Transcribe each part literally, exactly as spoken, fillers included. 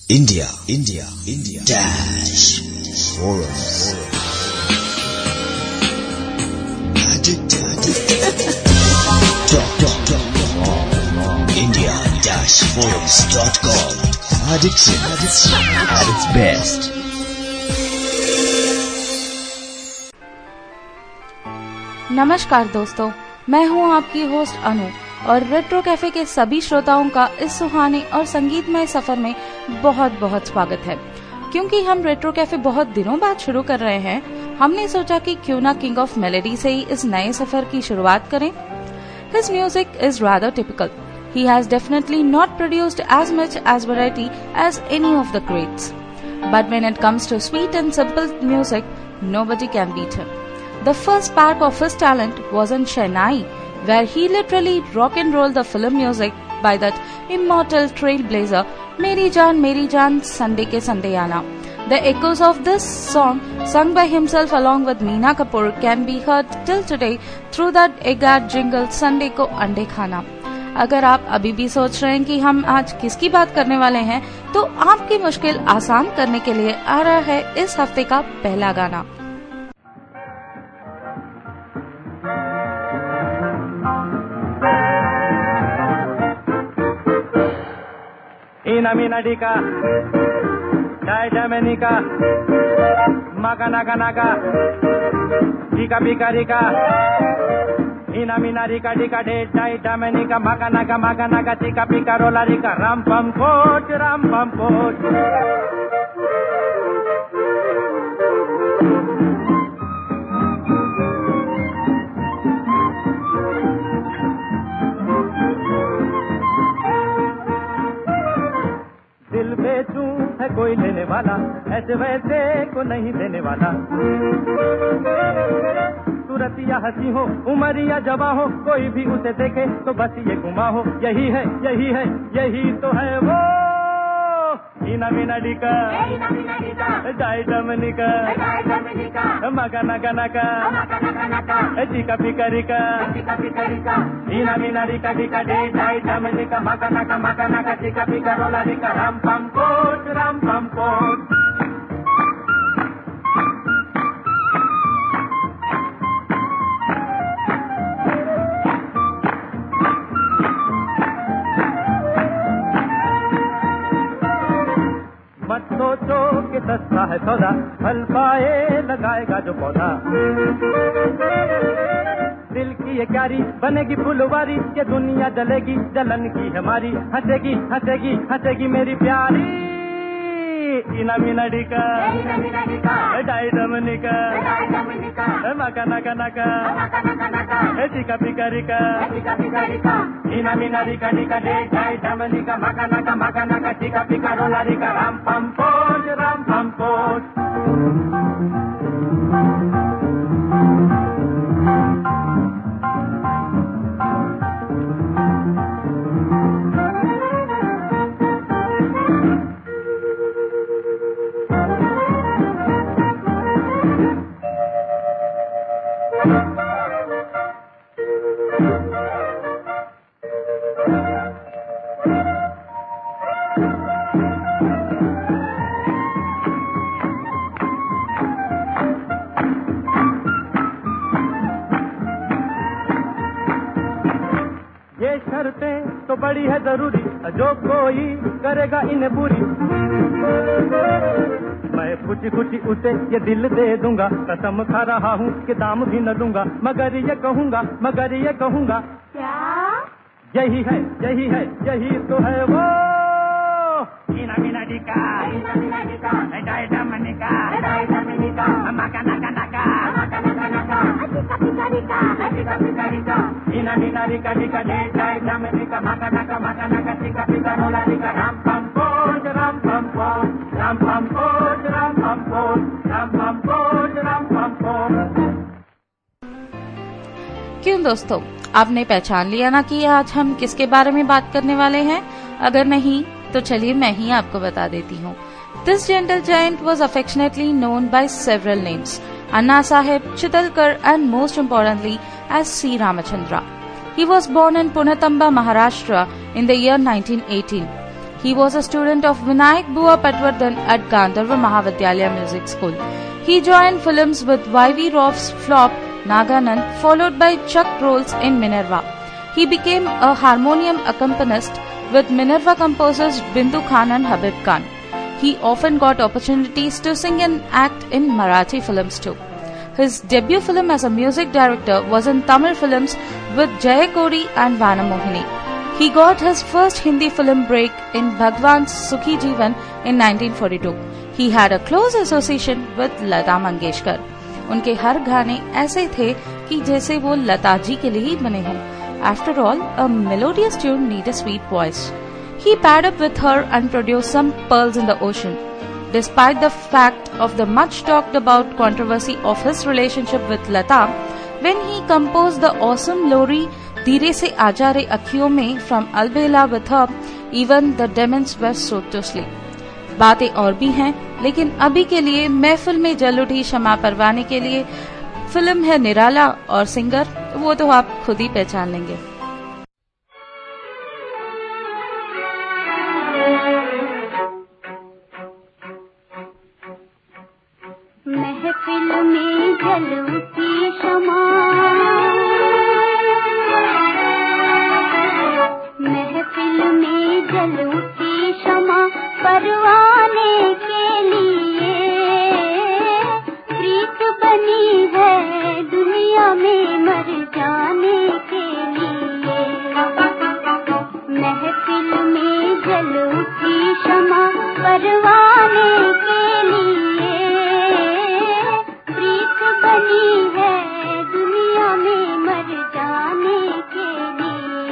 India, India, India dash forums. Talk, talk, talk. India dash forums dot com. Addiction, addiction at its best. नमस्कार दोस्तों, मैं हूं आपकी host अनु और retro cafe के सभी श्रोताओं का इस सुहाने और संगीतमय सफर में बहुत बहुत स्वागत है। क्योंकि हम रेट्रो कैफे बहुत दिनों बाद शुरू कर रहे हैं, हमने सोचा कि क्यों ना किंग ऑफ मेलोडी से ही इस नए सफर की शुरुआत करें। His music is rather typical. He has definitely not produced as much as variety as any of the greats. But when it comes to sweet and simple music, nobody can beat him. The first spark of his talent was in Shehnai, where he literally rock and rolled the film music by that immortal trailblazer Meri Jaan Meri Jaan Sunday Ke Sandeyana. The echoes of this song, sung by himself along with Meena Kapoor, can be heard till today through that egg ad jingle Sunday ko ande khana. अगर आप अभी भी सोच रहे हैं कि हम आज किसकी बात करने वाले हैं, तो आपकी मुश्किल आसान करने के लिए आ रहा है इस हफ्ते का पहला गाना। Ina mina dika, dai Dominica, maga naga naga, dika pika dika. Ina mina dika dika dai Dominica, maga naga maga naga, dika pika rola dika, ram pam coach, ram pam coach. दिल बेचूं है कोई लेने वाला, ऐसे वैसे को नहीं देने वाला। सूरत या हंसी हो, उम्र या जवां हो, कोई भी उसे देखे तो बस ये गुमा हो। यही है, यही है, यही तो है वो। ina mina dika, dai Dominica, maga naga naga, dika pika rika. Ina mina dika dika dai Dominica, maga naga maga naga, dika pika rola dika, ram pam coach, ram pam coach. मत सोचो कि सस्ता है सौदा, फल पाए लगाएगा जो पौधा। दिल की ये क्यारी बनेगी फुलवारी, ये दुनिया जलेगी जलन की हमारी। हंसेगी हंसेगी हंसेगी मेरी प्यारी। इना मिना डिका, डाई Dominica, मका नका नका, चिका पिका रिका। इना मिना डिका डिका डाई Dominica, मका नका मका नका, चिका पिका रोला रिका, राम पम पोच, राम पम पोच। शर्तें तो बड़ी है जरूरी, जो कोई करेगा इन्हें पूरी। मैं खुशी खुशी उसे ये दिल दे दूंगा, कसम खा रहा हूँ कि दाम भी न दूंगा। मगर ये कहूँगा, मगर ये कहूँगा, क्या यही है, यही है, यही तो है वो। इना मिना डिका, डाई Dominica, मका नका नका, चिका पिका रिका, चिका पिका रिका। इना मिना डिका डिका डाई Dominica, मका नका मका नका, चिका पिका रोला रिका, राम पम पोच, राम पम पोच, राम पम पोच, राम पम पोच, राम पम पोच, राम पम पोच। क्यों दोस्तों, आपने पहचान लिया ना कि आज हम किसके बारे में बात करने वाले हैं? अगर नहीं तो चलिए मैं ही आपको बता देती हूँ। This gentle giant was affectionately known by several names: Anna Sahib, Chittalkar, and most importantly as C. Ramachandra. He was born in Punatamba, Maharashtra in the year nineteen eighteen. He was a student of Vinayak Bua Patwardhan at Gandharva Mahavidyalaya Music School. He joined films with Y V Rauf's flop Naganand, followed by Chuck roles in Minerva. He became a harmonium accompanist with Minerva composers Bindu Khan and Habib Khan. He often got opportunities to sing and act in Marathi films too. His debut film as a music director was in Tamil films with Jaya Kodi and Vanamohini. He got his first Hindi film break in Bhagwan's Sukhi Jeevan in nineteen forty-two. He had a close association with Lata Mangeshkar. उनके हर गाने ऐसे थे कि जैसे वो लता जी के लिए ही बने हों. After all, a melodious tune needs a sweet voice. He paired up with her and produced some Pearls in the Ocean. Despite the fact of the much talked about controversy of his relationship with Lata, when he composed the awesome Lori Dheere Se Aaja Re Akhiyon Mein from Albela with her, even the demons were so to sleep. बातें और भी हैं, लेकिन अभी के लिए महफिल में जल उठी शमा परवाने के लिए फिल्म है निराला और सिंगर वो तो आप खुद ही पहचान लेंगे. महफिल में जल उठी शमा, महफिल में जल उठी शमा परवाने के लिए प्रीत बनी है दुनिया में मर जाने के लिए. महफिल में जल उठी शमा परवाने के लिए प्रीत बनी है दुनिया में मर जाने के लिए.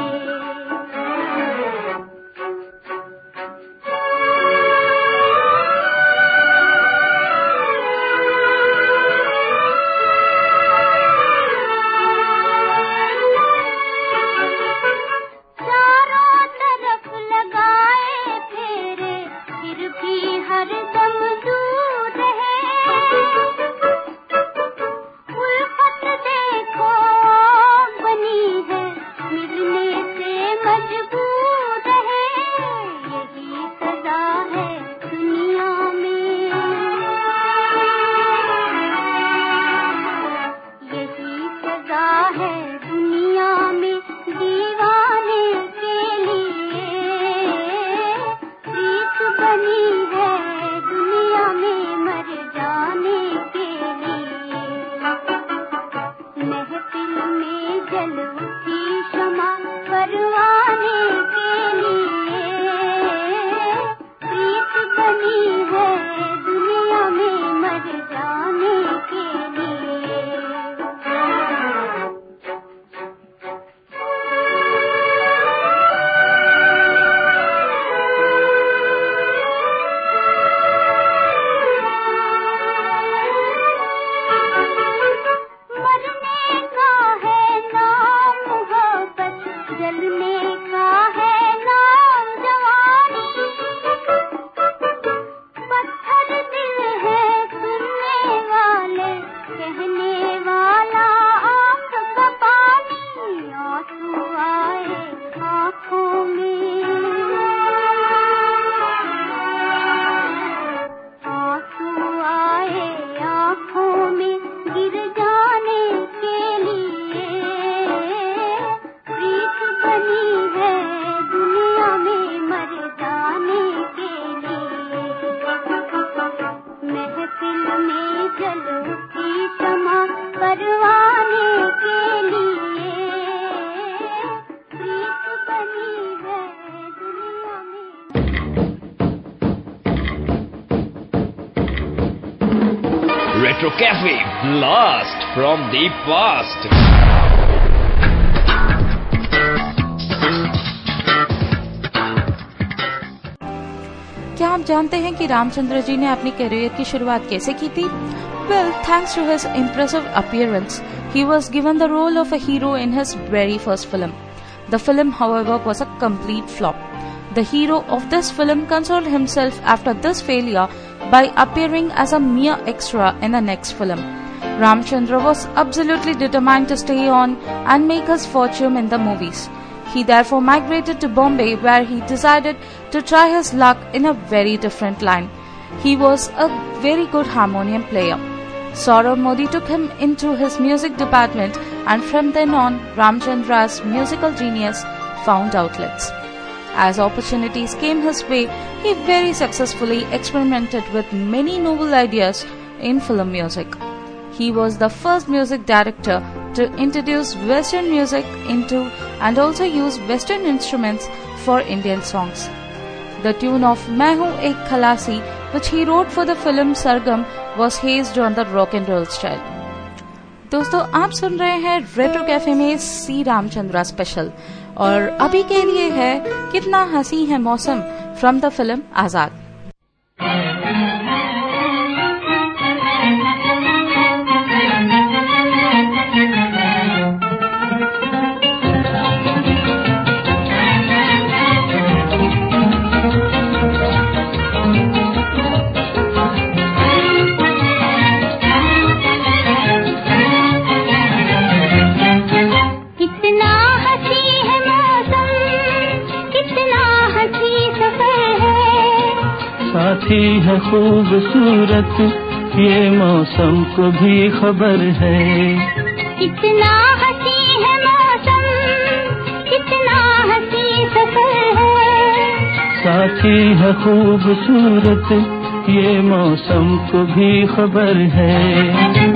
Retro Cafe, blast from the past. क्या आप जानते हैं कि रामचंद्र जी ने अपनी करियर की शुरुआत कैसे की थी? Well, thanks to his impressive appearance, he was given the role of a hero in his very first film. The film, however, was a complete flop. The hero of this film consoled himself after this failure by appearing as a mere extra in the next film. Ramchandra was absolutely determined to stay on and make his fortune in the movies. He therefore migrated to Bombay, where he decided to try his luck in a very different line. He was a very good harmonium player. Saurav Modi took him into his music department, and from then on, Ramchandra's musical genius found outlets. As opportunities came his way, he very successfully experimented with many novel ideas in film music. He was the first music director to introduce Western music into and also use Western instruments for Indian songs. The tune of Main Hoon Ek Khalasi, which he wrote for the film Sargam, was based on the rock and roll style. दोस्तों, आप सुन रहे हैं retro cafe में सी Ramchandra special, और अभी के लिए है कितना हंसी है मौसम फ्रॉम द फिल्म आजाद. साथी है खूबसूरत ये मौसम को भी खबर है. कितना हंसी है मौसम, कितना हंसी सफर है. साथी है खूबसूरत ये मौसम को भी खबर है.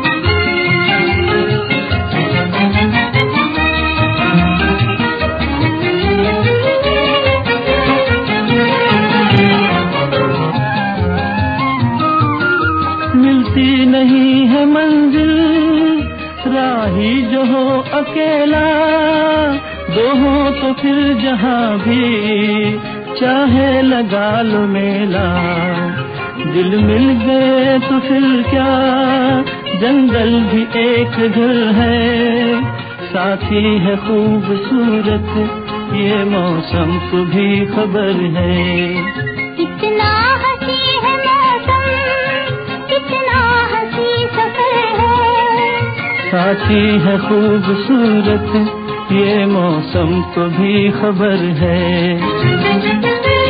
नहीं है मंजिल राही जो हो अकेला, दो हो तो फिर जहाँ भी चाहे लगा लो मेला. दिल मिल गए तो फिर क्या, जंगल भी एक घर है. साथी है खूबसूरत ये मौसम को भी खबर है. कितना हंसी है मौसम, कितना हंसी सफर है. साथी है खूबसूरत ये मौसम को भी खबर है.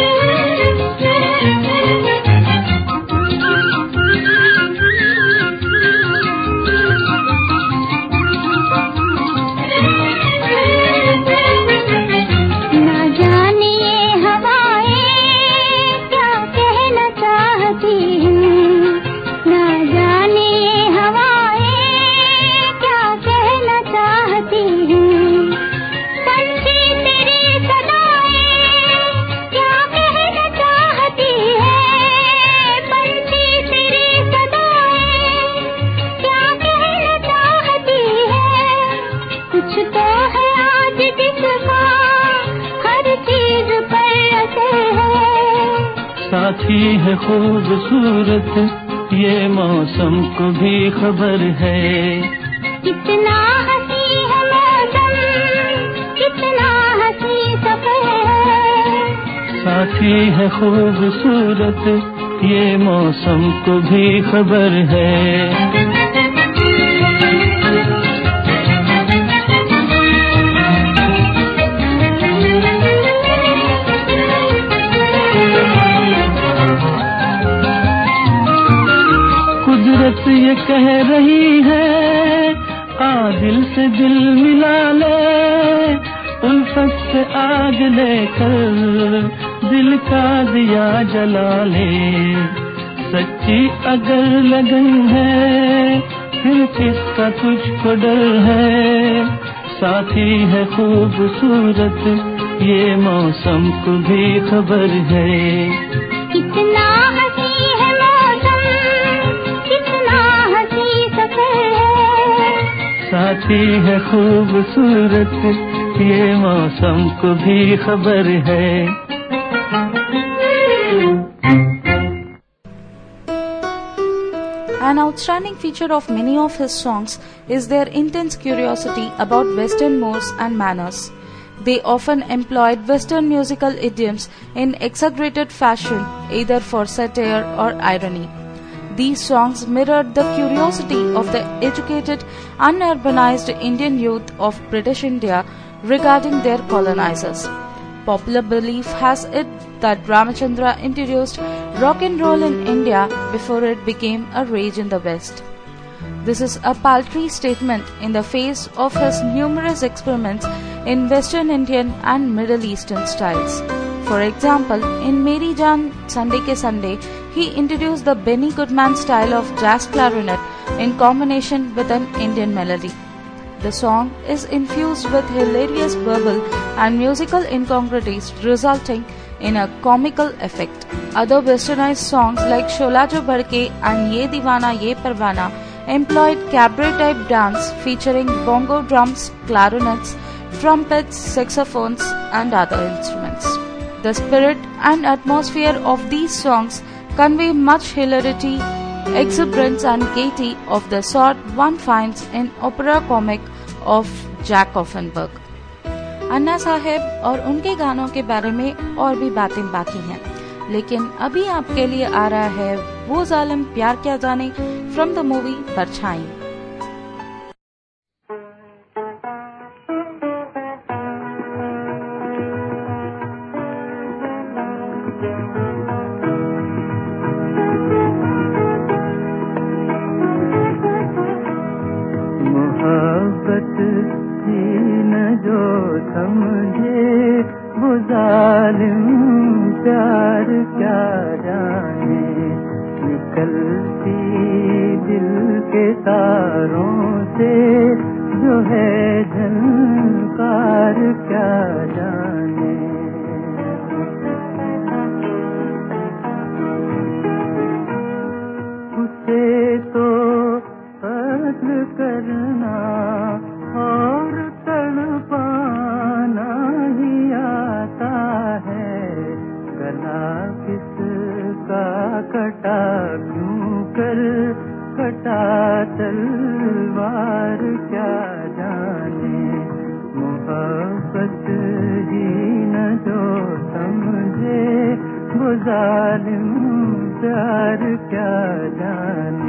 साथी है खूबसूरत ये मौसम को भी खबर है. कितना हंसी है मौसम, कितना हंसी सफर है. साथी है खूबसूरत ये मौसम को भी खबर है. कुदरत ये कह रही है आ दिल से दिल मिला ले, उल्फत से आग लेकर दिल का दिया जला ले. सच्ची अगर लगन है फिर किसका तुझको डर है. साथी है खूबसूरत ये मौसम को भी खबर है. कितना हंसी है मौसम, कितना हंसी सफर है. साथी है खूबसूरत ये मौसम को भी खबर है. An outstanding feature of many of his songs is their intense curiosity about Western modes and manners. They often employed Western musical idioms in exaggerated fashion, either for satire or irony. These songs mirrored the curiosity of the educated, unurbanized Indian youth of British India, regarding their colonizers. Popular belief has it that Ramachandra introduced rock and roll in India before it became a rage in the West. This is a paltry statement in the face of his numerous experiments in Western Indian and Middle Eastern styles. For example, in Meri Jaan Sunday Ke Sunday, he introduced the Benny Goodman style of jazz clarinet in combination with an Indian melody. The song is infused with hilarious verbal and musical incongruities, resulting in a comical effect. Other westernized songs like Shola Jo Bhadke and Ye Deewana Ye Parwana employed cabaret-type dance featuring bongo drums, clarinets, trumpets, saxophones, and other instruments. The spirit and atmosphere of these songs convey much hilarity, exuberance, and gaiety of the sort one finds in opera comic of Jack Offenberg. अन्ना साहेब और उनके गानों के बारे में और भी बातें बाकी हैं, लेकिन अभी आपके लिए आ रहा है वो जालिम प्यार क्या जाने फ्रॉम द मूवी परछाई। मोहब्बत ही न जो समझे वो जालिम प्यार क्या जाने, निकलती दिल के तारों से जो है झनकार क्या जाने। उसे तो कत्ल करना और तड़पाना ही आता है, गला किसका कटा क्यों कर कटा तलवार क्या जाने। मोहब्बत ही न जो समझे वो जालिम प्यार क्या जाने।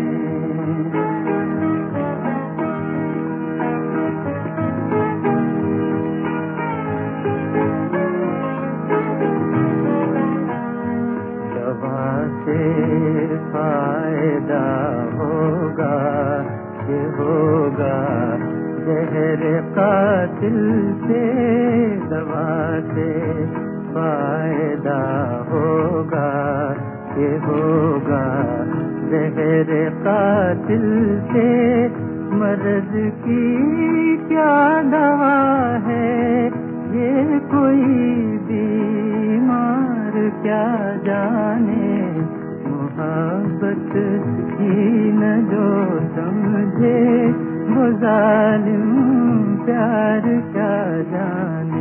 फायदा होगा ये होगा जहर कातिल से, दवा से फायदा होगा ये होगा जहर कातिल से। मर्द की क्या दवा है ये कोई बीमार क्या जाने। मोहब्बत ही न जो समझे वो जालिम प्यार क्या जाने।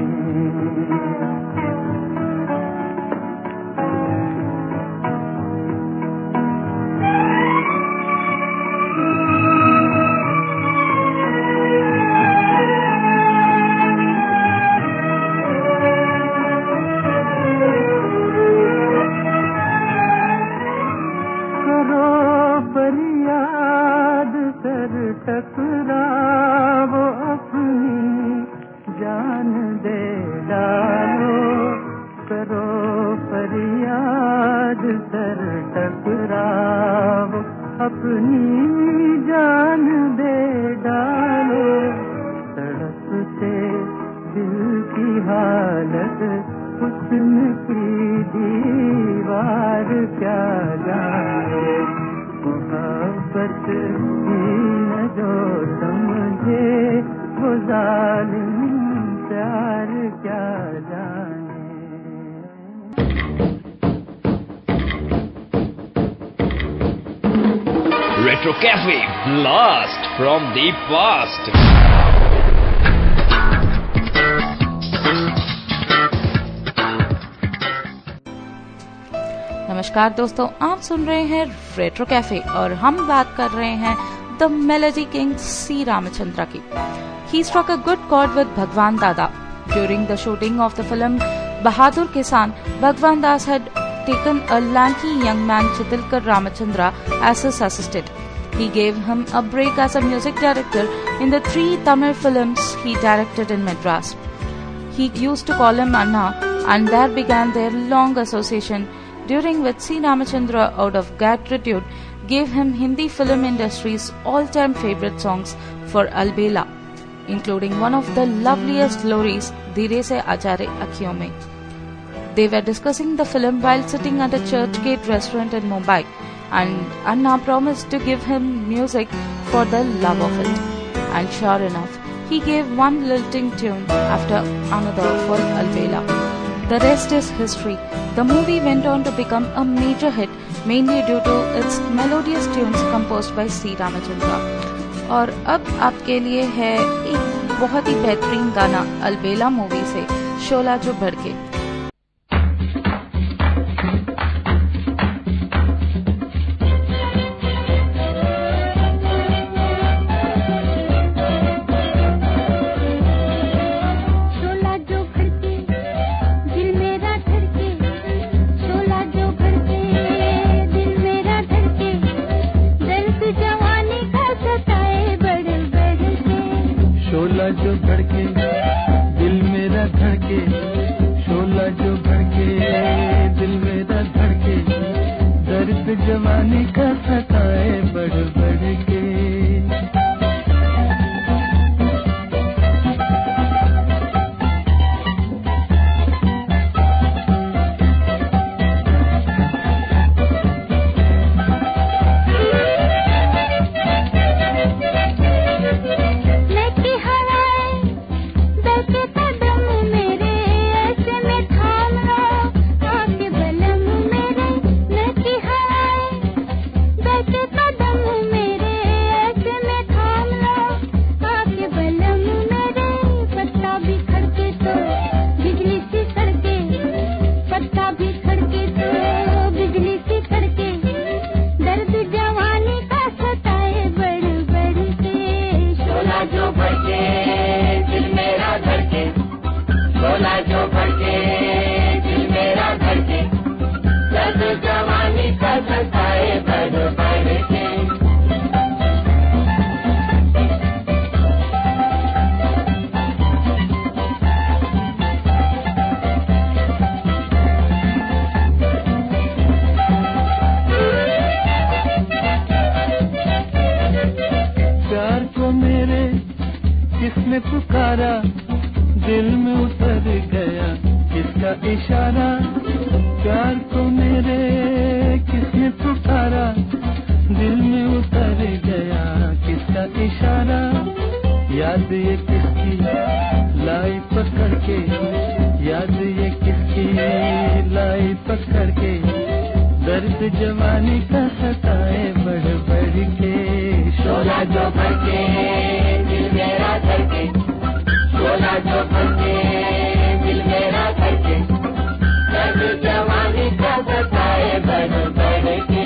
टकराओ अपनी जान दे डालो, करो फरियाद सर टकराओ अपनी जान दे डालो। तड़प से दिल की हालत हुस्न की दीवार क्या जाने। मोहब्बत ही न जो समझे वो जालिम प्यार क्या जाने। Retro Cafe Blast from the past. नमस्कार दोस्तों, आप सुन रहे हैं रेट्रो कैफे और हम बात कर रहे हैं the melody king C Ramchandra की। He struck a good chord with Bhagwan Dada. During the shooting of the film Bahadur Kisan, Bhagwan Das had taken a lanky young man Chitilkar Ramachandra as his assistant. He gave him a break as a music director in the three Tamil films he directed in Madras. He used to call him Anna, and there began their long association, during which C. Ramachandra, out of gratitude, gave him Hindi film industry's all-time favorite songs for Albela, including one of the loveliest loris, Dheere Se Aachare Akhiyon Mein. They were discussing the film while sitting at a Churchgate restaurant in Mumbai, and Anna promised to give him music for the love of it. And sure enough, he gave one lilting tune after another for Albela. The rest is history. The movie went on to become a major hit, mainly due to its melodious tunes composed by C. Ramachandra. और अब आपके लिए है एक बहुत ही बेहतरीन गाना अलबेला movie से, शोला जो भड़के। जो भड़के दिल मेरा धड़के, शोला जो भड़के दिल मेरा धड़के, दर्द जवानी का सताए बढ़ बढ़ के। पुकारा दिल में उतर गया किसका इशारा, प्यार को मेरे किसने पुकारा दिल में उतर गया किसका इशारा, याद ये किसकी लाई पकड़ के, याद ये किसकी लाई पकड़ के, दर्द जवानी का सताए बढ़ बढ़ के। शोला जो भड़के दिल मेरा धड़के, शोला जो भड़के दिल मेरा धड़के, दर्द जवानी का सताए बढ़ बढ़ के।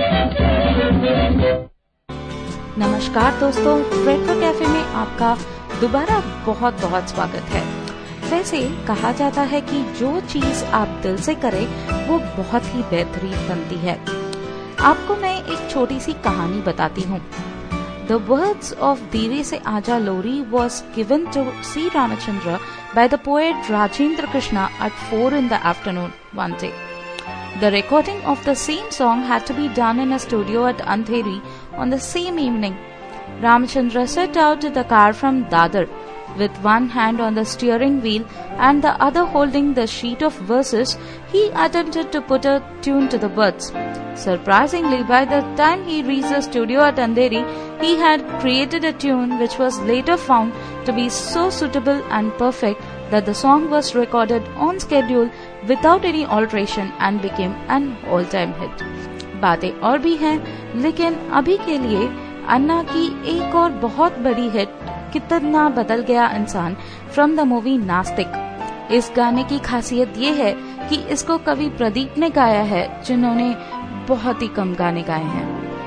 नमस्कार दोस्तों, रेट्रो कैफे में आपका दोबारा बहुत बहुत स्वागत है। वैसे कहा जाता है कि जो चीज आप दिल से करें वो बहुत ही बेहतरीन बनती है। आपको मैं एक छोटी सी कहानी बताती हूँ। The words of Deve Se Aja Lori was given to Sri Ramachandra by the poet Rajendra Krishna at four in the afternoon one day. The recording of the same song had to be done in a studio at Andheri on the same evening. Ramachandra set out in the car from Dadar with one hand on the steering wheel and the other holding the sheet of verses. He attempted to put a tune to the birds. Surprisingly, by the time he reached the studio at Andheri, he had created a tune which was later found to be so suitable and perfect that the song was recorded on schedule without any alteration and became an all-time hit. बातें और भी हैं, लेकिन अभी के लिए अन्ना की एक और बहुत बड़ी हिट कितना बदल गया इंसान फ्रॉम द मूवी नास्तिक। इस गाने की खासियत ये है कि इसको कवि प्रदीप ने गाया है, जिन्होंने बहुत ही कम गाने गाए हैं।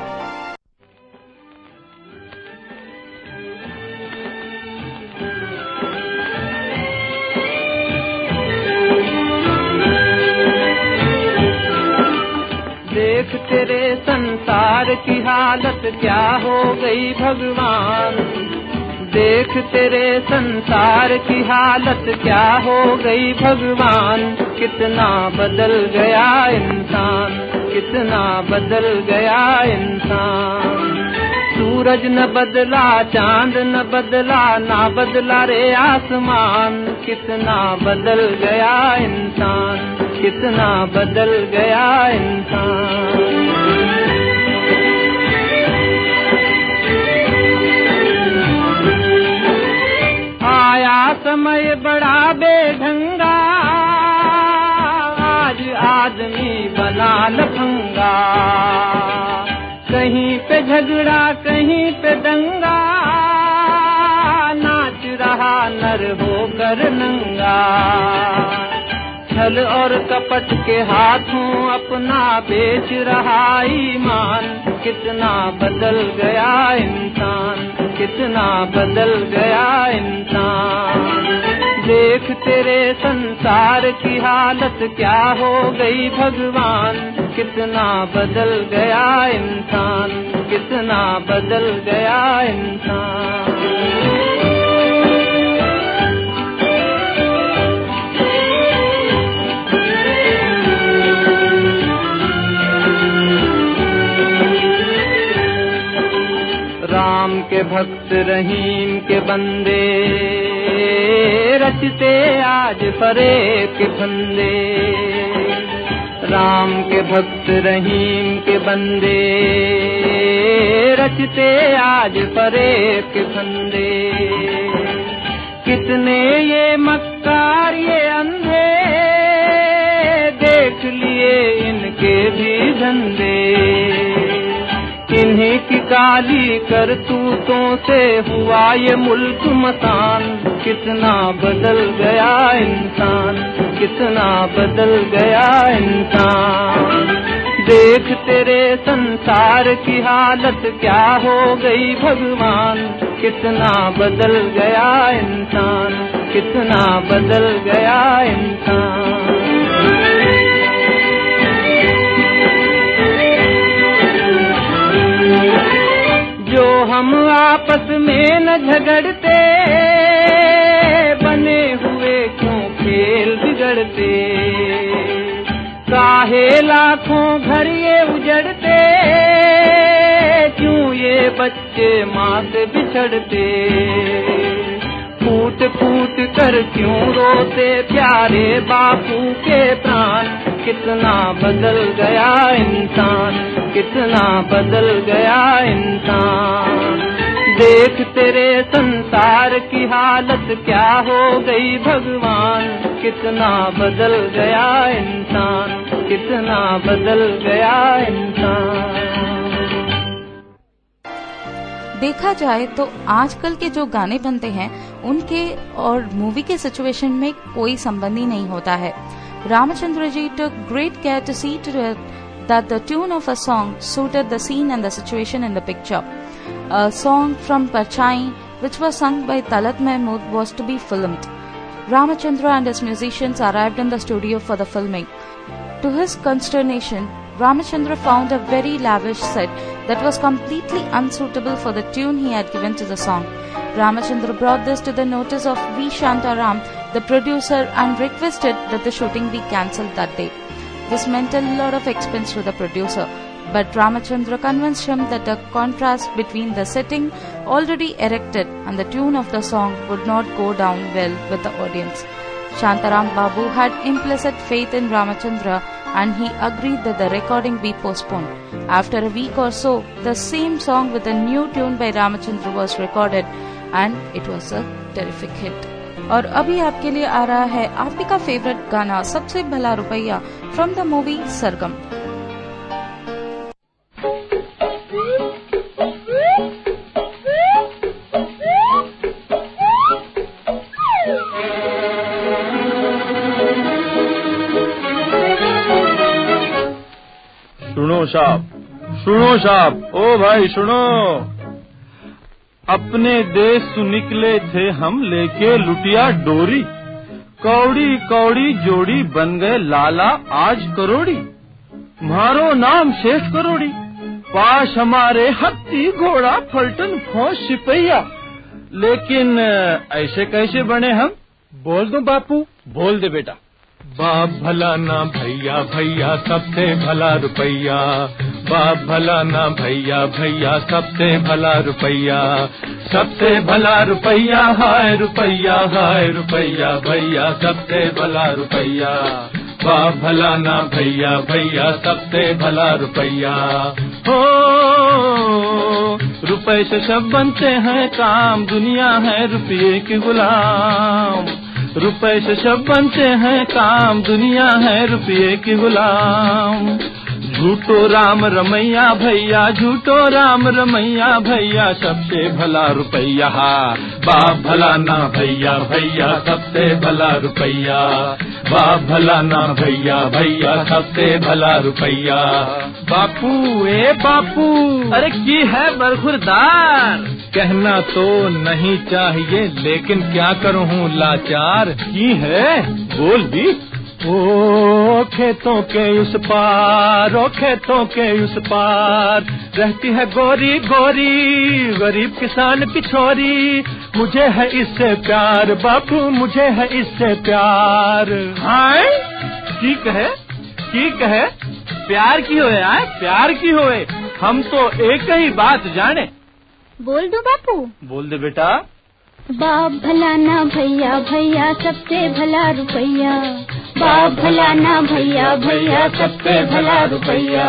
देख तेरे संसार की हालत क्या हो गई भगवान, देख तेरे संसार की हालत क्या हो गई भगवान। कितना बदल गया इंसान, कितना बदल गया इंसान। सूरज न बदला, चांद न बदला, ना बदला रे आसमान। कितना बदल गया इंसान, कितना बदल गया इंसान। आया समय बड़ा बेढंगा, आज आदमी बना लफंगा। कहीं पे झगड़ा कहीं पे दंगा, नाच रहा नर होकर नंगा। छल और कपट के हाथों अपना बेच रहा ईमान। कितना बदल गया इंसान, कितना बदल गया इंसान। देख तेरे संसार की हालत क्या हो गई भगवान। कितना बदल गया इंसान, कितना बदल गया इंसान। राम के भक्त रहीम के बंदे, रचते आज फरेब के फंदे। राम के भक्त रहीम के बंदे, रचते आज फरेब के फंदे। कितने ये मक्कार ये अंधे, देख लिए इनके भी धंधे। इन्हीं की काली करतूतों से हुआ ये मुल्क मसान। कितना बदल गया इंसान, कितना बदल गया इंसान। देख तेरे संसार की हालत क्या हो गई भगवान। कितना बदल गया इंसान, कितना बदल गया इंसान। जो हम आपस में न झगड़ते, बने हुए क्यों खेल बिगड़ते। काहे लाखों घर ये उजड़ते, क्यों ये बच्चे माँ से बिछड़ते। फूट फूट कर क्यों रोते प्यारे बापू के प्राण। कितना बदल गया इंसान, कितना बदल गया इंसान। देख तेरे संसार की हालत क्या हो गई भगवान। कितना बदल गया इंसान, कितना बदल गया इंसान। देखा जाए तो आजकल के जो गाने बनते हैं उनके और मूवी के सिचुएशन में कोई संबंध ही नहीं होता है। Ramachandra ji took great care to see to it that the tune of a song suited the scene and the situation in the picture. A song from Parchai which was sung by Talat Mahmood, was to be filmed. Ramachandra and his musicians arrived in the studio for the filming. To his consternation, Ramachandra found a very lavish set that was completely unsuitable for the tune he had given to the song. Ramachandra brought this to the notice of V. Shantaram, the producer, and requested that the shooting be cancelled that day. This meant a lot of expense to the producer, but Ramachandra convinced him that the contrast between the setting already erected and the tune of the song would not go down well with the audience. Shantaram Babu had implicit faith in Ramachandra and he agreed that the recording be postponed. After a week or so, the same song with a new tune by Ramachandra was recorded and it was a terrific hit. और अभी आपके लिए आ रहा है आपी का favourite गाना सबसे भला रुपया फ्रॉम द मूवी सरगम। सुनो साहब, सुनो साहब, ओ भाई सुनो। अपने देश से निकले थे हम लेके लुटिया डोरी, कौड़ी कौड़ी जोड़ी बन गए लाला आज करोड़ी। मारो नाम शेष करोड़ी, पास हमारे हत्ती घोड़ा फलटन फौज सिपहिया। लेकिन ऐसे कैसे बने हम? बोल दो बापू, बोल दे बेटा। बाप भला ना भैया भैया सबसे भला रुपया, बाप भला ना भैया भैया सबसे भला रुपया, सबसे भला रुपया हाय रुपया हाय रुपया भैया सबसे भला रुपया, बाप भला ना भैया भैया सबसे भला रुपया। हो रुपए से सब बनते हैं काम, दुनिया है रुपये के गुलाम। रुपए से सब बनते हैं काम, दुनिया है रुपये के गुलाम। झूठो राम रमैया भैया, झूठो राम रमैया भैया सबसे भला रुपया, बाप भला ना भैया भैया सबसे भला रुपया, बाप भला ना भैया भैया सबसे भला रुपया। बापू ए बापू, अरे की है बरखुरदार। कहना तो नहीं चाहिए लेकिन क्या करूँ हूँ लाचार। की है बोल भी। ओ खेतों के उस पार, ओ खेतों के उस पार रहती है गोरी गोरी गरीब किसान की छोरी। मुझे है इससे प्यार बापू, मुझे है इससे प्यार। हाय ठीक है ठीक है, प्यार की होए आए प्यार की होए, हम तो एक ही बात जाने। बोल दो बापू। बोल दे बेटा। बाप भला ना भैया भैया सबसे भला रुपया, बाप भला ना भैया भैया सबसे भला रुपया।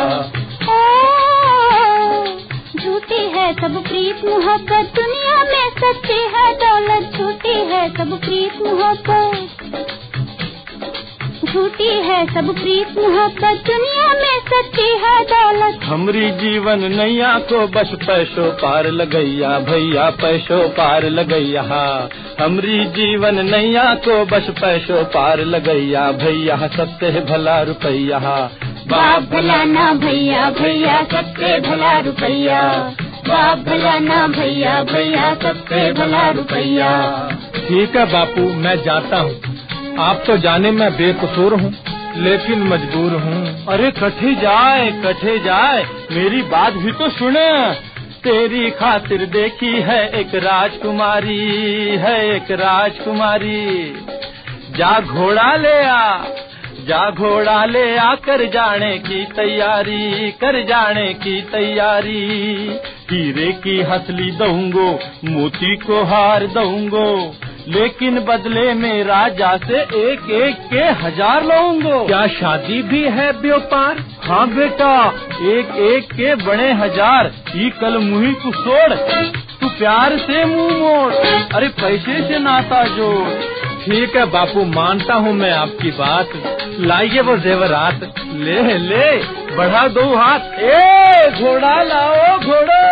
झूठी है सब प्रीत मोहब्बत, दुनिया में सच्ची है दौलत। झूठी है सब प्रीत मोहब्बत, झूठी है सब प्रीत मोहब्बत, दुनिया में सच्ची है दौलत। हमरी जीवन नैया को बस पैसों पार लगैया भैया, पैसों पार लगैया। हमरी जीवन नैया को बस पैसों पार लगैया भैया सबसे भला रुपया, बाप भला ना भैया भैया सबसे भला रुपया, बाप भला ना भैया भैया सबसे भला रुपया। ठीक है बापू, मैं जाता हूँ। आप तो जाने मैं बेकसूर हूँ लेकिन मजबूर हूँ। अरे कठे जाए कठे जाए, मेरी बात भी तो सुने। तेरी खातिर देखी है एक राजकुमारी, है एक राजकुमारी। जा घोड़ा ले आ, जा घोड़ा ले आ, कर जाने की तैयारी, कर जाने की तैयारी। हीरे की हसली दूंगो, मोती को हार दूंगो, लेकिन बदले में राजा से एक एक के हजार लूंगो। क्या शादी भी है व्यापार? हाँ बेटा, एक एक के बड़े हजार। ई कल मुही को छोड़, तू प्यार से मुंह मोड़, अरे पैसे से नाता जोड़। ठीक है बापू, मानता हूँ मैं आपकी बात। लाइए वो जेवरात। ले ले बढ़ा दो हाथ। ए घोड़ा लाओ घोड़ो।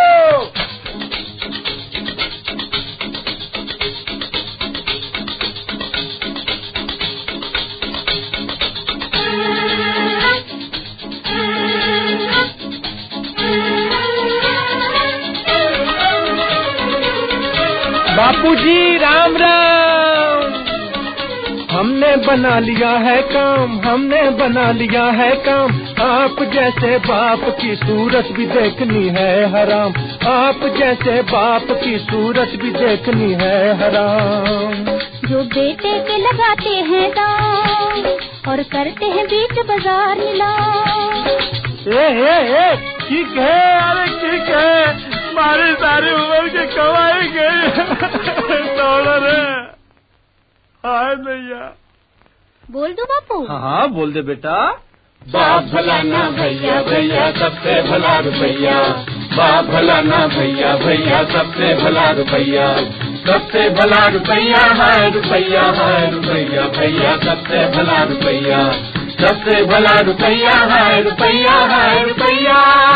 बापू जी राम राम। हमने बना लिया है काम, हमने बना लिया है काम, आप जैसे बाप की सूरत भी देखनी है हराम, आप जैसे बाप की सूरत भी देखनी है हराम। जो बेटे के लगाते हैं दाम और करते हैं बीच बाजार नीलाम। ए ए ए ठीक है, अरे ठीक है, हमारी सारी उम्र की कमाई गई डॉलर है। हाय भैया। बोल दो बापू? हाँ हाँ बोल दे बेटा। बाप भला ना भैया भैया सबसे भला रुपैया, बाप भला ना भैया भैया सबसे भला रुपैया, सबसे भला रुपैया है रुपैया है रुपैया भैया, सबसे भला रुपैया, सबसे भला रुपैया है रुपैया है रुपैया।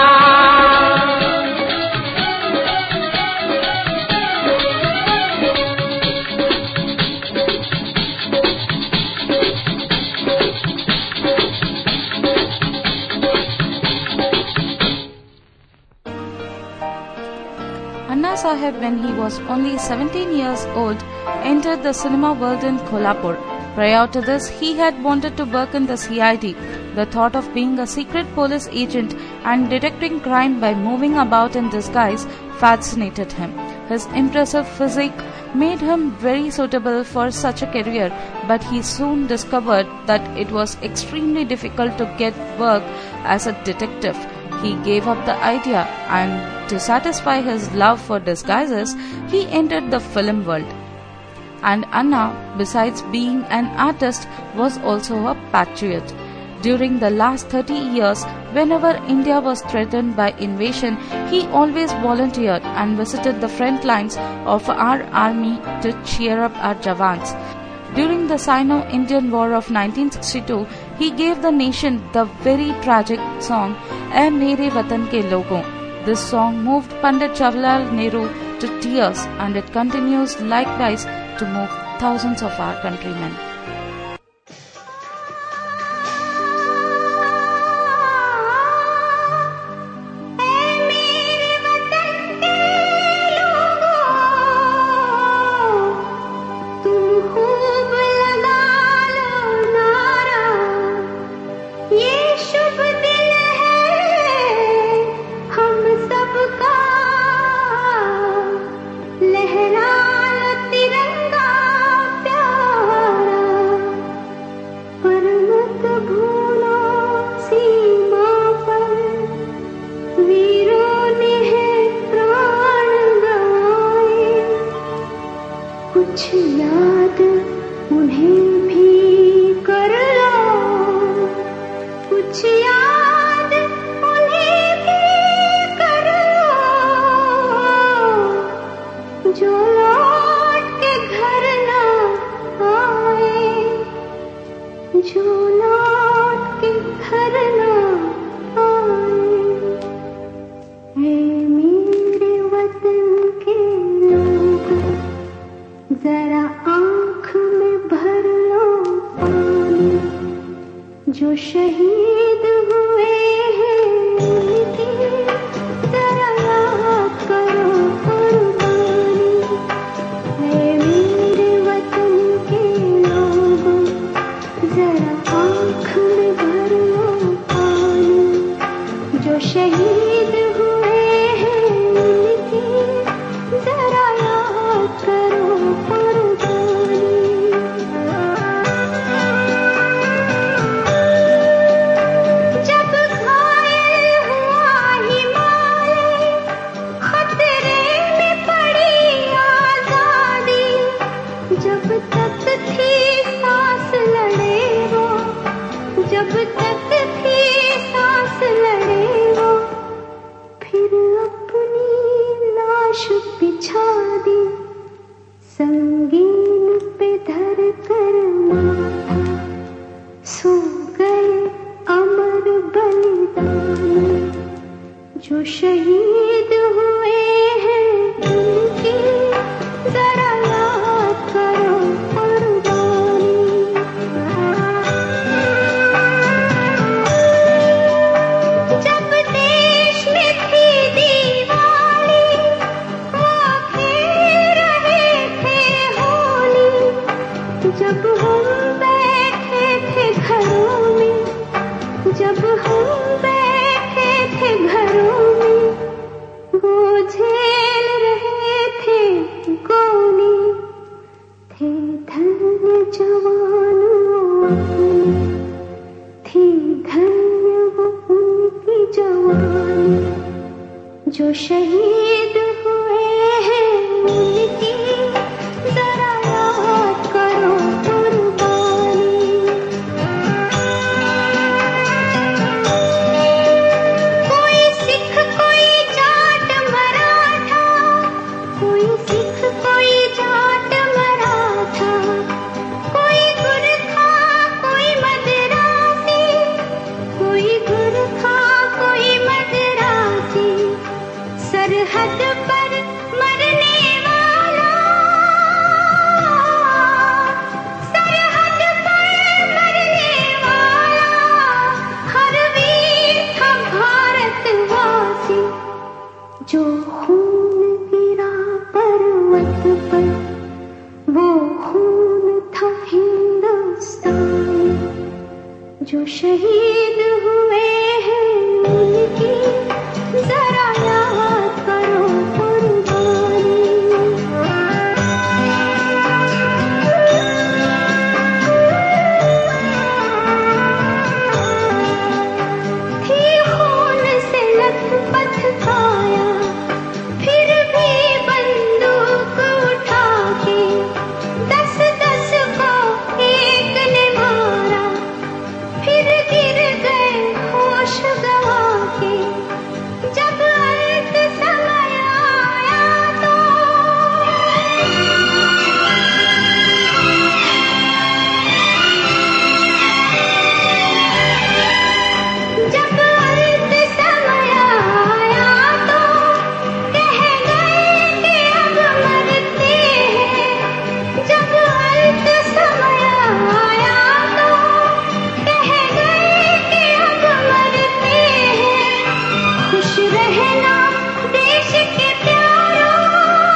Anna Sahib, when he was only seventeen years old, entered the cinema world in Kolhapur. Prior to this, he had wanted to work in the C I D. The thought of being a secret police agent and detecting crime by moving about in disguise fascinated him. His impressive physique made him very suitable for such a career, but he soon discovered that it was extremely difficult to get work as a detective. He gave up the idea, and to satisfy his love for disguises, he entered the film world. And Anna, besides being an artist, was also a patriot. During the last thirty years, whenever India was threatened by invasion, he always volunteered and visited the front lines of our army to cheer up our jawans. During the Sino-Indian War of nineteen sixty-two, he gave the nation the very tragic song "Ae Mere Watan Ke Logon." This song moved Pandit Jawaharlal Nehru to tears, and it continues likewise to move thousands of our countrymen. शहीद हुए हैं उनकी जरा याद करो कुर्बानी। कोई सिख कोई जाट मराठा, कोई सिख कोई जाट मराठा, कोई गुरखा कोई मदरासी, कोई गुरखा कोई मदरासी, सरहद पर मरने वाला, सरहद पर मरने वाला, हर वीर था भारतवासी। जो खून गिरा पर्वत पर वो खून था हिंदुस्तानी। जो शहीद हुए हैं उनकी जरा याद करो कुर्बानी। थी खून से लथपथ काया, फिर भी बंदूक उठा के दस दस को एक ने मारा, फिर गिर गए होश गवा के। जब अंत समय आया तो जब अंत समय आया तो कह गए कि अब मरते हैं। जब अंत समय आया तो कह गए कि अब मरते हैं। खुश रहना देश के प्यारों,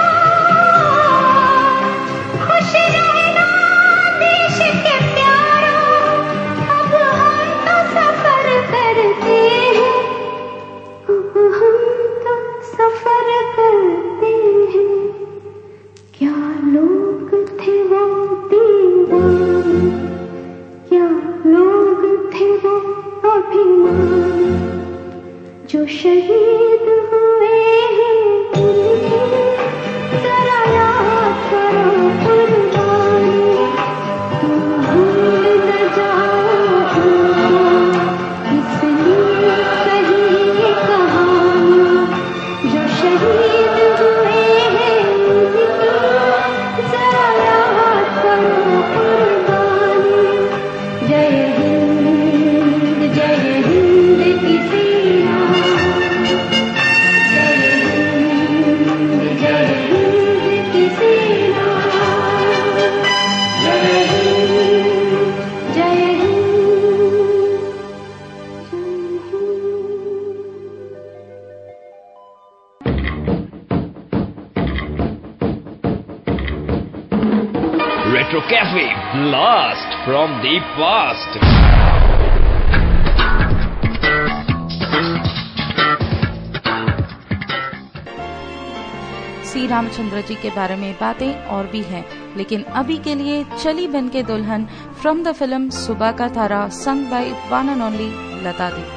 खुश रहना देश के प्यारों, अब हम तो सफर करते हैं, अब हम तो सफर करते हैं। क्या लोग थे वो दीवाने, क्या लोग थे वो अभिमानी। जो शहीद हुए हैं उनकी जरा याद करो कुर्बानी। तुम भूल न जाओ उनको, इसलिए कही ये कहानी। जो शहीद हुए हैं उनकी जरा याद करो कुर्बानी। जय हिंद जय हिंद की सेना, जय हिंद जय हिंद की सेना, जय हिंद जय Hind Retro Cafe Blast from the past. सी रामचंद्र जी के बारे में बातें और भी हैं, लेकिन अभी के लिए चली बन के दुल्हन फ्रॉम द फिल्म सुबह का तारा, sung by one and only Lata di.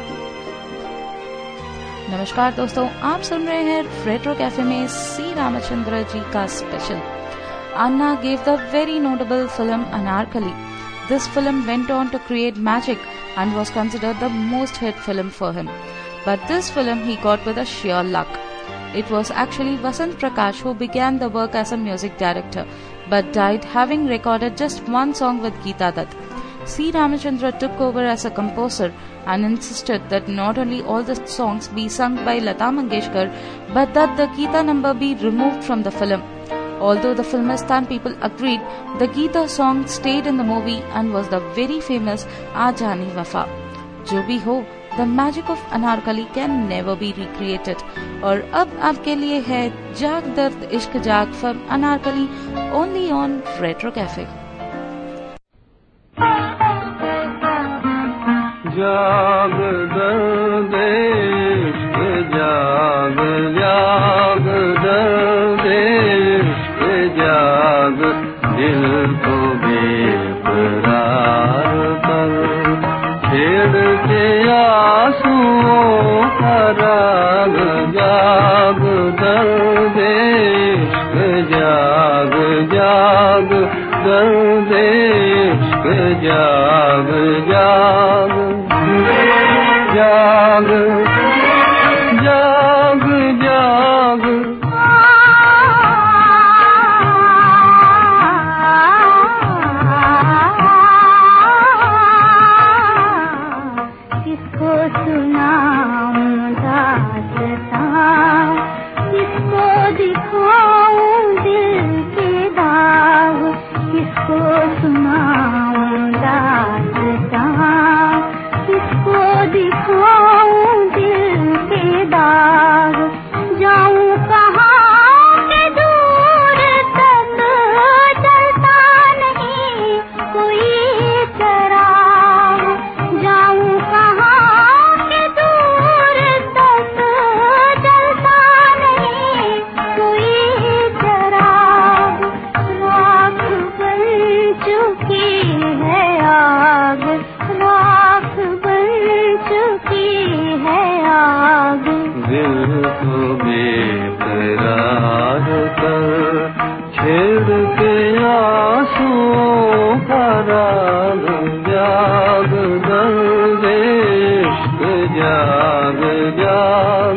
नमस्कार दोस्तों, आप सुन रहे हैं रेट्रो कैफे में सी रामचंद्र जी का special. Anna gave the very notable film Anarkali. This film went on to create magic and was considered the most hit film for him. But this film he got with a sheer luck. It was actually Vasant Prakash who began the work as a music director, but died having recorded just one song with Geeta Dutt. C. Ramachandra took over as a composer and insisted that not only all the songs be sung by Lata Mangeshkar, but that the Geeta number be removed from the film. Although the Filmistan people agreed, the Geeta song stayed in the movie and was the very famous Aajani Wafa. जो भी हो, the magic of Anarkali can never be recreated. और अब आपके लिए है जाग दर्द इश्क जाग from Anarkali only on Retro Cafe. जाग दर्द इश्क जाग, जाग दर्द इश्क जाग, दिल को बेकरार कर, छेड़ के आंसुओं का राग जाग। दर्द इश्क जाग जाग दर्द इश्क जाग जाग जाग जाग जाग किसको सुनाऊं दास्तां, किसको दिखाऊं दिल के दाग, किसको सुनाऊं दास्तां, किसको दिखाऊं दिल के दाग। जाऊं कहाँ के दूर तक चलता नहीं कोई चराग, जाऊं कहाँ के दूर तक चलता नहीं कोई चराग। राख बन चुकी है आग, राख बन चुकी है आग। दिल को बेकरार कर छेड़ के आंसुओं का राग जाग दर्द इश्क जाग जाग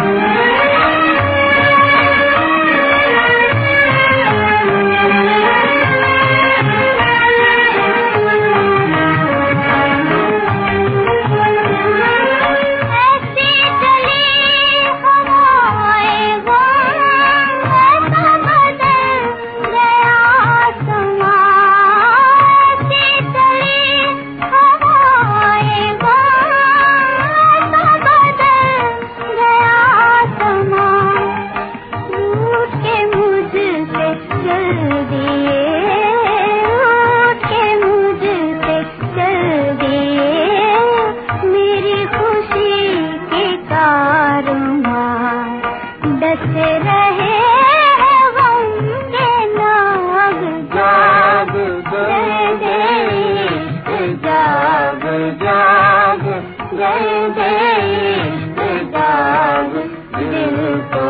ऐसी चली हवाएं गम, ऐसा बदल गया समा। ऐसी चली हवाएं गम, ऐसा बदल गया समा। रूठ के मुझसे चल दिए, रूठ के मुझसे चल दिए मेरी खुशी के कारवां। डसे रहे हैं गम के नाग, जाग दर्द इश्क जाग जाग दर्द इश्क जाग दिल को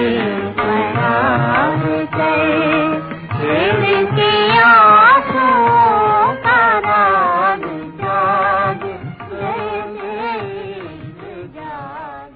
बेकरार कर छेड़ के आंसुओं का राग जाग दर्द इश्क जाग।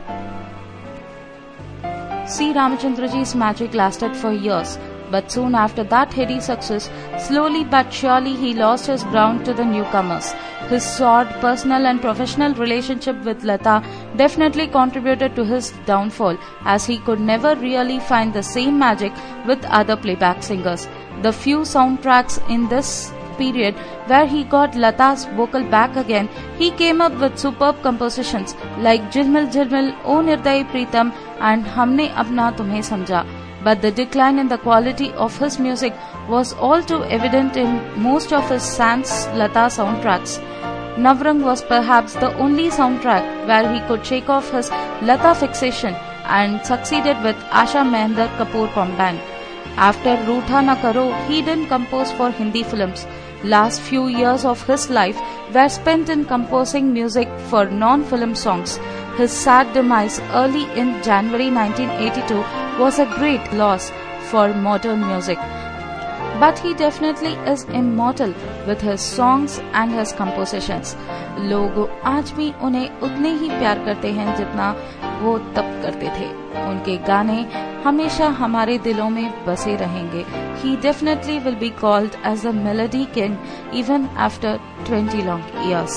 C. Ramachandraji's magic lasted for years, but soon after that heady success, slowly but surely he lost his ground to the newcomers. His soured personal and professional relationship with Lata definitely contributed to his downfall, as he could never really find the same magic with other playback singers. The few soundtracks in this period where he got Lata's vocal back again, he came up with superb compositions like Jilmil Jilmil, O Nirday Pritam and Humne Apna Tumhe Samjha. But the decline in the quality of his music was all too evident in most of his Sans Lata soundtracks. Navrang was perhaps the only soundtrack where he could shake off his Lata fixation and succeeded with Asha Mehender Kapoor combined. After Rootha Na Karo, he didn't compose for Hindi films. Last few years of his life were spent in composing music for non-film songs. His sad demise early in January nineteen eighty-two was a great loss for modern music. But he definitely is immortal with his songs and his compositions. लोग आज भी उन्हें उतने ही प्यार करते हैं जितना वो तब करते थे. उनके गाने हमेशा हमारे दिलों में बसे रहेंगे. He definitely will be called as a melody king even after twenty long years.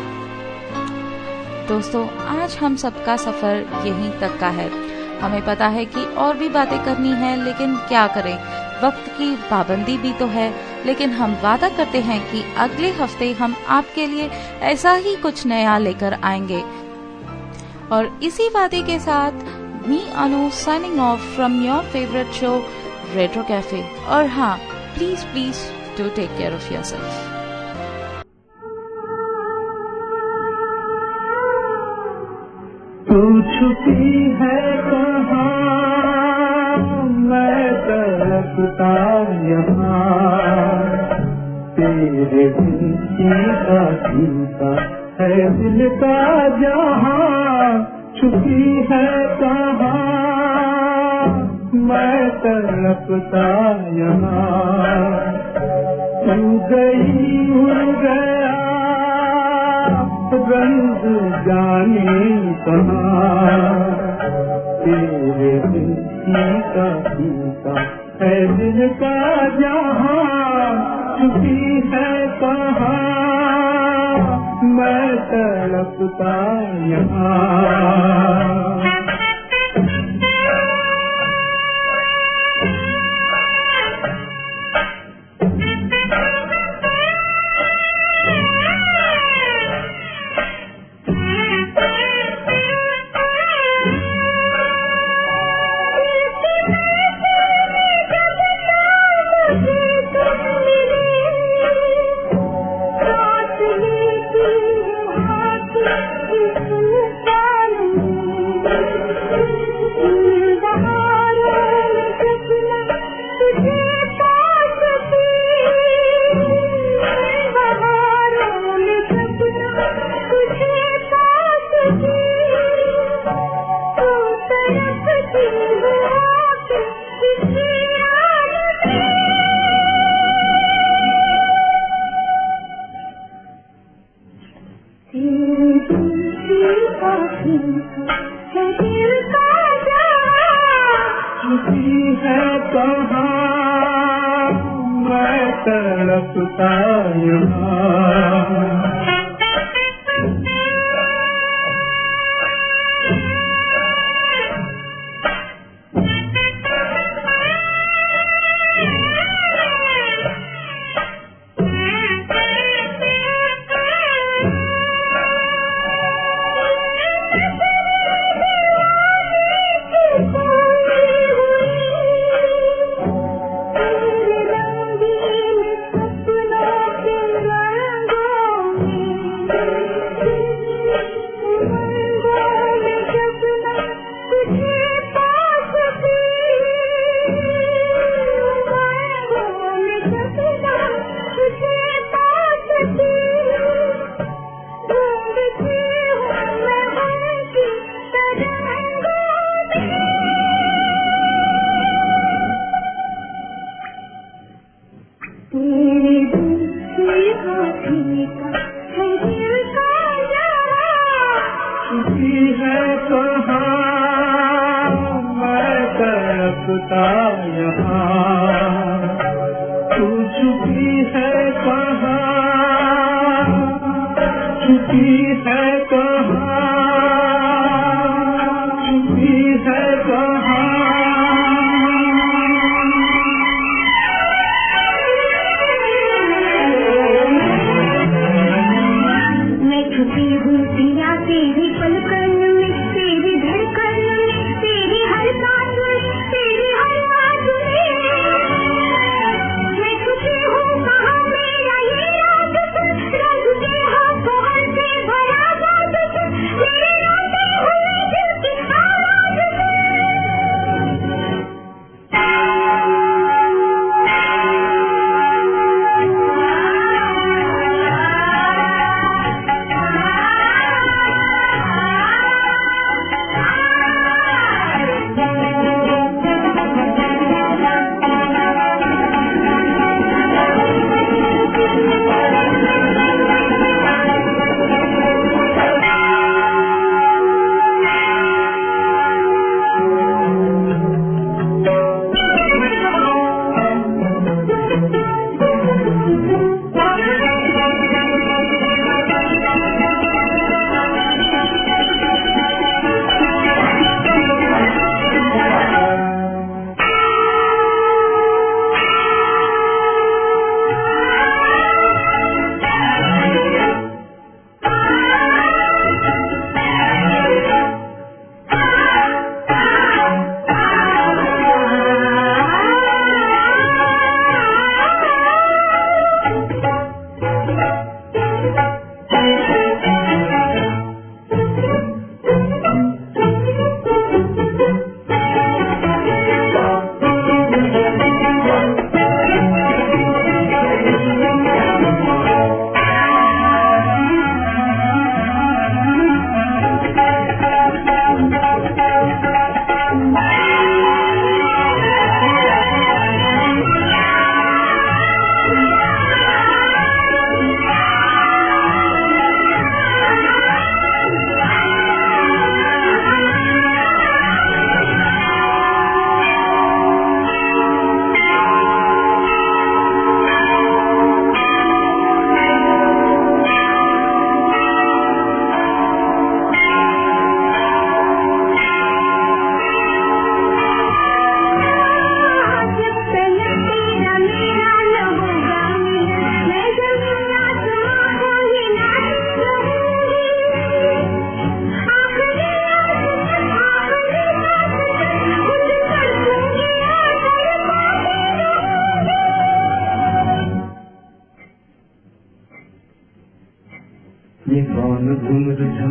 दोस्तों, आज हम सबका सफर यहीं तक का है. हमें पता है कि और भी बातें करनी है, लेकिन क्या करें, वक्त की पाबंदी भी तो है. लेकिन हम वादा करते हैं कि अगले हफ्ते हम आपके लिए ऐसा ही कुछ नया लेकर आएंगे. और इसी वादे के साथ me Anu signing off from your favourite show retro cafe. और हाँ, please please do take care of yourself. तू छुपी है कहाँ, मैं तड़पता यहाँ, तेरे दिल की का है दिल का जहाँ, छुपी है कहाँ मैं तड़पता यहाँ, तू गई उड़ गया रंग जाने कहाँ, तेरे दिल का फीका है दिल का जहाँ, छुपी है कहाँ मैं तड़पता यहाँ। भरा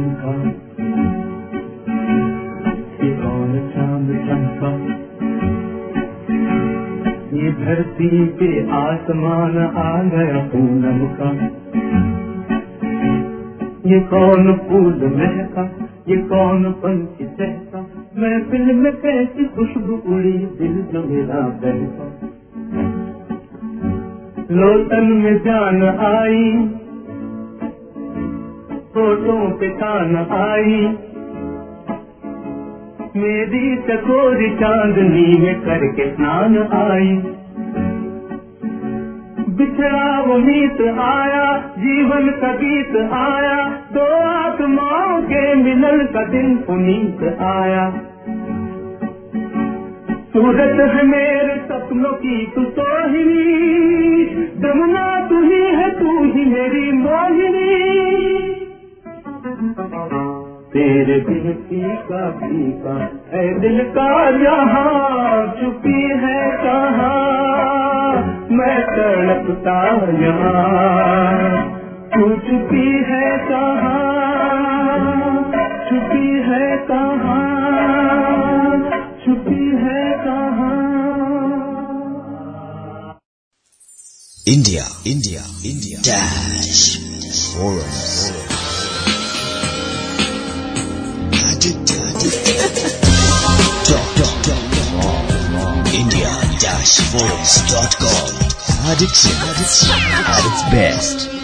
चांद का, ये कौन चांद चमका, ये धरती पे आसमान आ गया पूनम का, ये कौन फूल महका, ये कौन पंछी चहका, महफिल में कैसी खुशबू उड़ी, दिल जो मेरा बहका, लोटन में जान आई, फोटों पे कान आई, मेरी चकोरी चांदनी में करके स्नान आई, बिछड़ा वो मीत आया, जीवन का गीत आया, दो आत्माओं के मिलन का दिन पुनीत आया, सूरत है मेरे सपनों की तू सोहिनी, जमुना तू ही है, तू ही मेरी मोहिनी, तेरे दिल फीका फीका है दिल का जहां, छुपी है कहाँ मैं तड़पता यहाँ, तू छुपी है कहाँ, छुपी है कहाँ, छुपी है कहाँ। India, India, India Dash Forums. India Dash Forums dot com. Addiction, addiction at its best.